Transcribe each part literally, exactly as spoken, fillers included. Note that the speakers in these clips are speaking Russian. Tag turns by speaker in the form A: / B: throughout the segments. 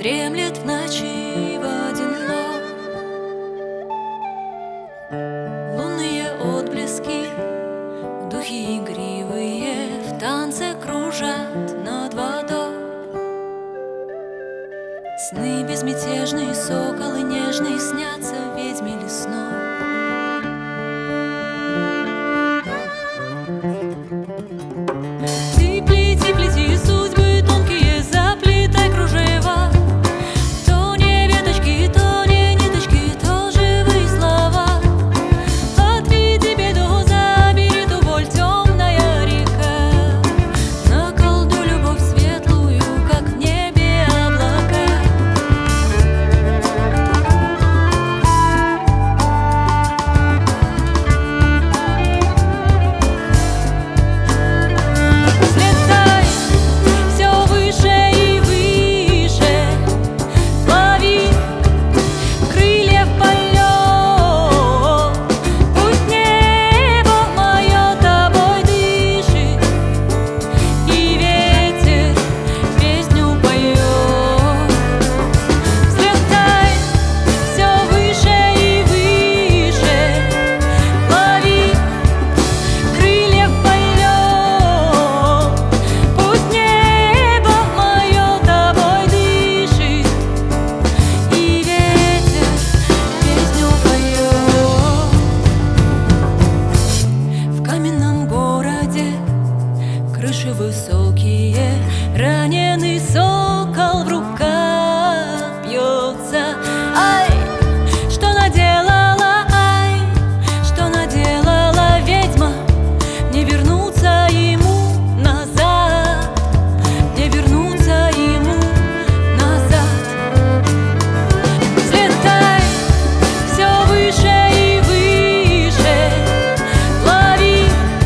A: дремлет в ночи водяной. Лунные отблески, духи игривые в танце кружат над водой. Сны безмятежные, соколы нежные снятся ведьме лесной. Ты плети, плети судьбы тонкие, заплетай кружева. То не веточки, то не ниточки, то живые слова. Отведи беду, забери ту боль, темная река. Наколдуй любовь светлую, как в небе облака. Крыши высокие, раненый сокол в руках бьется. Ай, что наделала, ай, что наделала ведьма, не вернуться ему назад, не вернуться ему назад. Взлетай все выше и выше, лови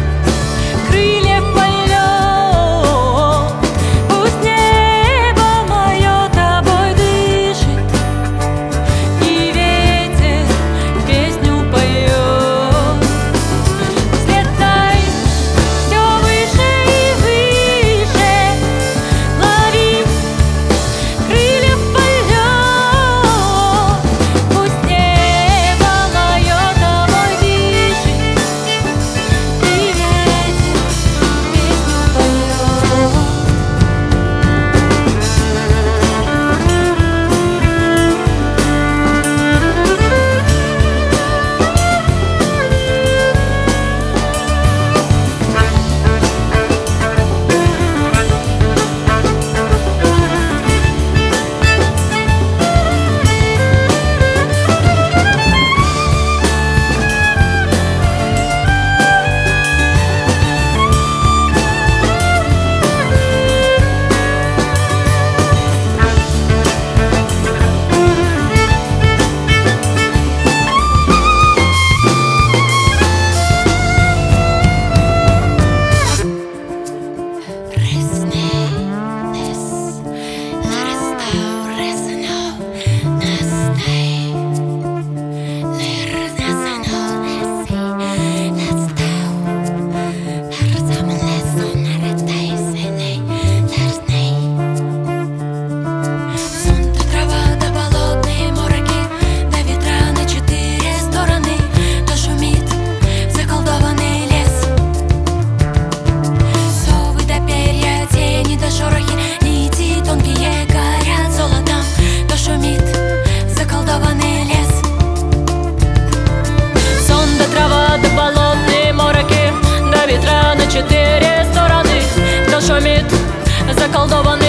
A: крылья в полет. Четыре стороны, то шумит заколдованный